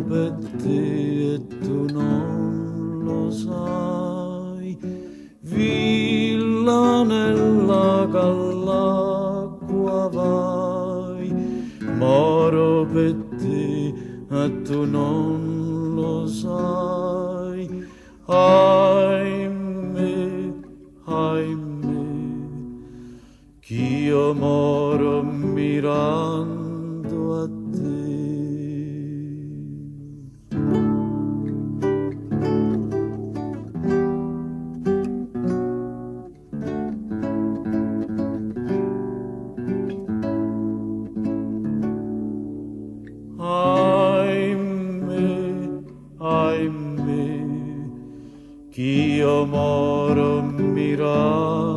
per te e tu non lo sai. Villa nella all'acqua vai, moro per te e tu non lo sai. Ahimè, ahimè, ch'io moro mirando a te. Ahimè, ahimè, ch'io moro mirando